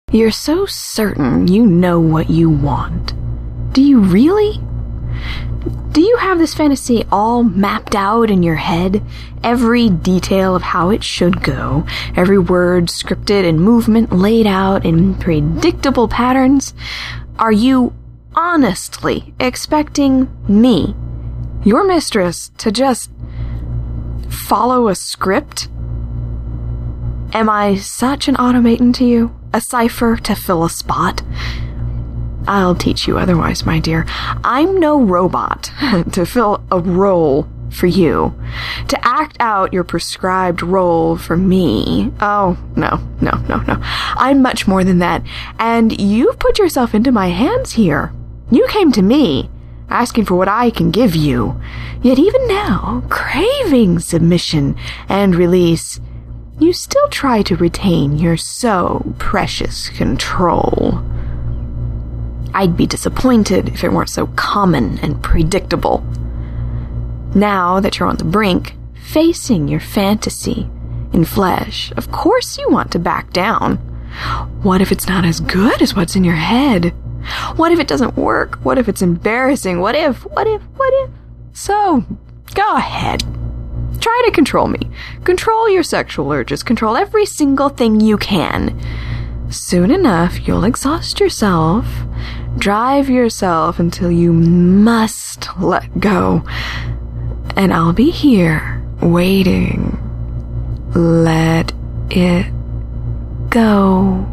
You're so certain you know what you want. Do you really? Do you have this fantasy all mapped out in your head? Every detail of how it should go, every word scripted and movement laid out in predictable patterns? Are you honestly expecting me, your mistress, to just follow a script? Am I such an automaton to you? A cipher to fill a spot? I'll teach you otherwise, my dear. I'm no robot to fill a role for you. To act out your prescribed role for me. Oh, no. I'm much more than that. And you've put yourself into my hands here. You came to me, asking for what I can give you. Yet even now, craving submission and release, you still try to retain your so precious control. I'd be disappointed if it weren't so common and predictable. Now that you're on the brink, facing your fantasy in flesh, of course you want to back down. What if it's not as good as what's in your head? What if it doesn't work? What if it's embarrassing? What if? So, go ahead. Try to control me. Control your sexual urges. Control every single thing you can. Soon enough, you'll exhaust yourself. Drive yourself until you must let go. And I'll be here, waiting. Let it go.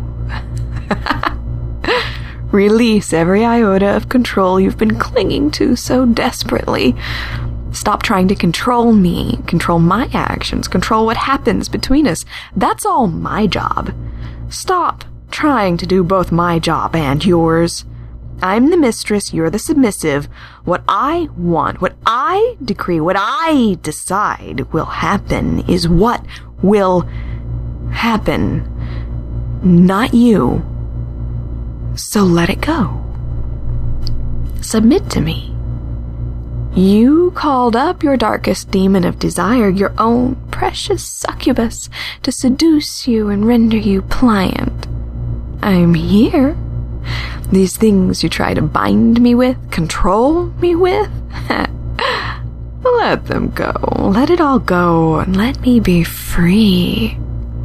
Release every iota of control you've been clinging to so desperately. Stop trying to control me, control my actions, control what happens between us. That's all my job. Stop trying to do both my job and yours. I'm the mistress, you're the submissive. What I want, what I decree, what I decide will happen is what will happen, not you. So let it go. Submit to me. You called up your darkest demon of desire, your own precious succubus, to seduce you and render you pliant. I'm here. These things you try to bind me with, control me with, let them go. Let it all go and let me be free.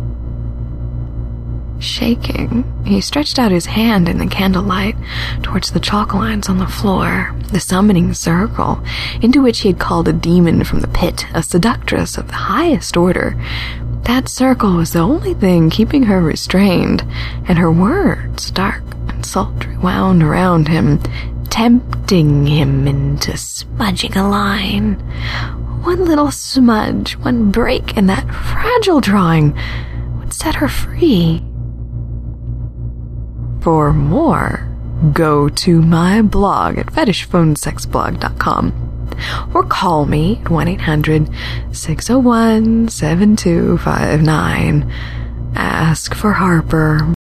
Shaking, he stretched out his hand in the candlelight towards the chalk lines on the floor, the summoning circle, into which he had called a demon from the pit, a seductress of the highest order. That circle was the only thing keeping her restrained, and her words, dark and sultry, wound around him, tempting him into smudging a line. One little smudge, one break in that fragile drawing would set her free. For more, go to my blog at fetishphonesexblog.com or call me at 1-800-601-7259. Ask for Harper.